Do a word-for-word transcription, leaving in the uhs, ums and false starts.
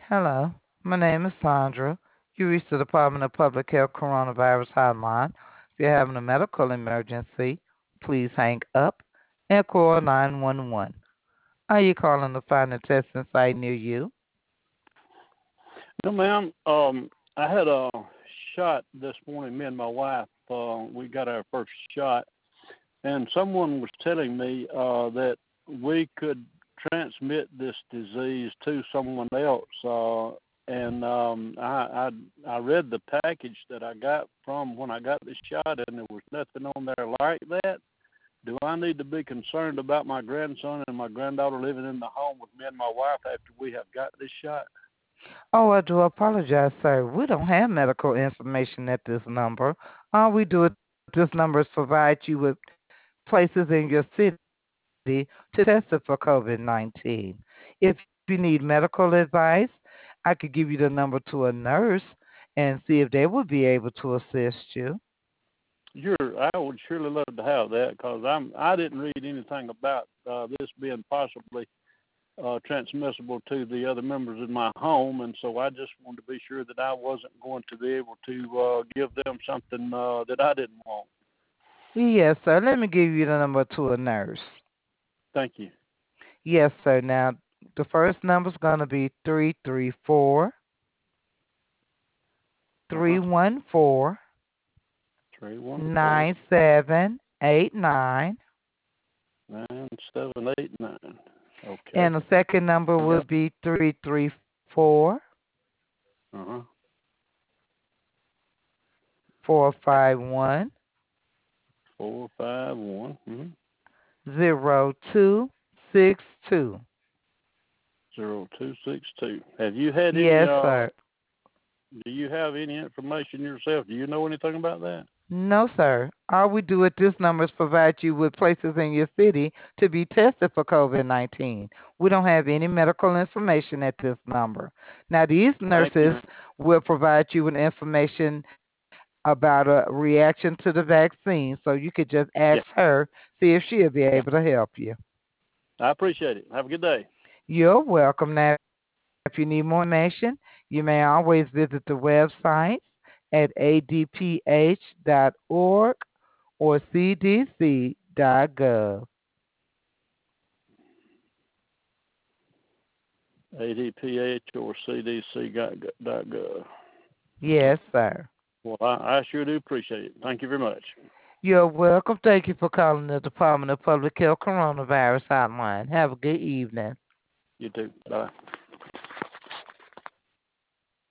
Hello, my name is Sandra. You reached the Department of Public Health Coronavirus Hotline. If you're having a medical emergency, please hang up and call nine one one. Are you calling to find a testing site near you? No, ma'am. Um, I had a shot this morning. Me and my wife, uh, we got our first shot, and someone was telling me uh, that we could transmit this disease to someone else. Uh, and um, I, I I read the package that I got from when I got the shot, and there was nothing on there like that. Do I need to be concerned about my grandson and my granddaughter living in the home with me and my wife after we have got this shot? Oh, I do apologize, sir. We don't have medical information at this number. All we do at this number is provide you with places in your city to test it for COVID nineteen. If you need medical advice, I could give you the number to a nurse and see if they would be able to assist you. Sure, I would surely love to have that because I'm I didn't read anything about uh, this being possibly uh, transmissible to the other members in my home, and so I just wanted to be sure that I wasn't going to be able to uh, give them something uh, that I didn't want. Yes, sir. Let me give you the number to a nurse. Thank you. Yes, sir. Now, the first number is going to be three three four, Uh three huh. one four, Three one four nine seven eight nine, nine seven eight nine. Okay. and the second number Yep. would be three three four, Uh huh. four five one, Four five one. Mm-hmm. zero two six two. Zero two six two. Have you had any? Yes, Uh, sir. do you have any information yourself? Do you know anything about that? No, sir. All we do at this number is provide you with places in your city to be tested for COVID nineteen. We don't have any medical information at this number. Now, these Thank you. nurses will provide you with information about a reaction to the vaccine, so you could just ask Yeah. her, see if she'll be Yeah. able to help you. I appreciate it. Have a good day. You're welcome. Now, if you need more information, you may always visit the website at a d p h dot org or c d c dot gov. A D P H or C D C dot gov. Yes, sir. Well, I, I sure do appreciate it. Thank you very much. You're welcome. Thank you for calling the Department of Public Health Coronavirus Hotline. Have a good evening. You too. Bye.